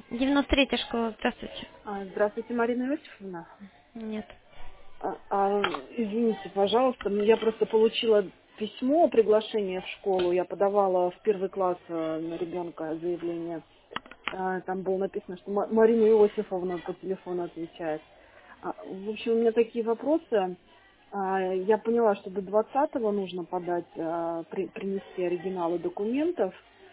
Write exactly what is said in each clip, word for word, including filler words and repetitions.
девяносто третья школа, здравствуйте. А, Здравствуйте, Марина Иосифовна. Нет. А, а, извините, пожалуйста, я просто получила письмо о приглашении в школу. Я подавала в первый класс э, на ребенка заявление. А, Там было написано, что Ма- Марина Иосифовна по телефону отвечает. А, В общем, у меня такие вопросы. А, Я поняла, что до двадцатого нужно подать, а, при- принести оригиналы документов.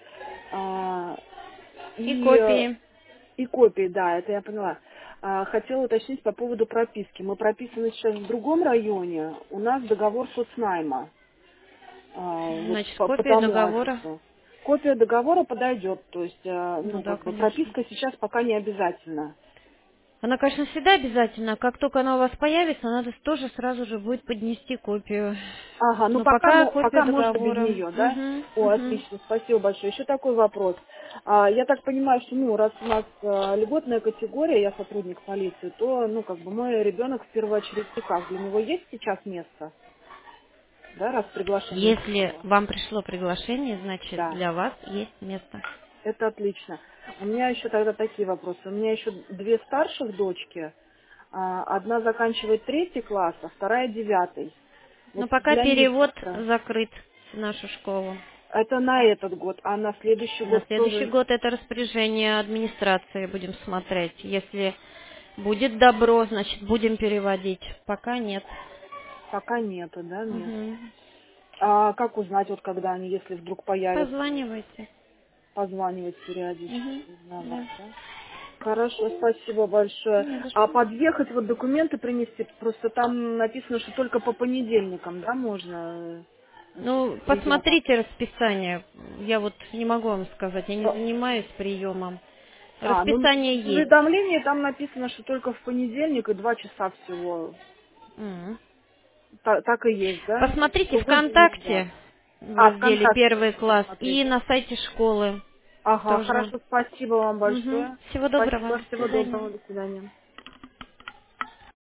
А, И И э, копии. И копии, да, это я поняла. А, Хотела уточнить по поводу прописки. Мы прописаны сейчас в другом районе. У нас договор соцнайма. А, Вот Значит, по, по копия тому договора. адресу. Копия договора подойдет. То есть, а, Ну ну, да, как бы конечно. прописка сейчас пока не обязательна. Она, конечно, всегда обязательно. Как только она у вас появится, надо тоже сразу же будет поднести копию. Ага, ну Но пока, пока мо- копию пока можно без договора. нее, да? Угу, О, угу. отлично, спасибо большое. Еще такой вопрос. А, Я так понимаю, что, ну, раз у нас а, льготная категория, я сотрудник полиции, то, ну, как бы мой ребенок в первую очередь как? Для него есть сейчас место? Да, раз приглашение Если пришло. вам пришло приглашение, значит, Да, для вас есть место. это отлично. У меня еще тогда такие вопросы. У меня еще две старших дочки. А, Одна заканчивает третий класс, а вторая девятый. Но Вот пока для них перевод как-то. закрыт в нашу школу. Это на этот год, а на следующий На год следующий тоже год это распоряжение администрации будем смотреть. Если будет добро, значит будем переводить. Пока нет. пока нету, да, мест. Мгм. А как узнать, вот когда они, если вдруг появятся, Позванивайте. позванивать периодически, Мгм. узнавать, Да. да? Хорошо, спасибо большое. Не за А что. подъехать, вот документы принести, просто там написано, что только по понедельникам, да, можно э, Ну, приема. посмотрите расписание. Я вот не могу вам сказать, я не А, занимаюсь приемом. а, ну Расписание в есть. уведомлении там написано, что только в понедельник и два часа всего. М. Та- так и есть, да? В Посмотрите другой день нельзя. ВКонтакте в А, разделе ВКонтакте «Первый можно класс» посмотреть. и на сайте школы Ага, тоже. хорошо, спасибо вам Мгм. большое. Всего доброго. Спасибо, До всего свидания. доброго, до свидания.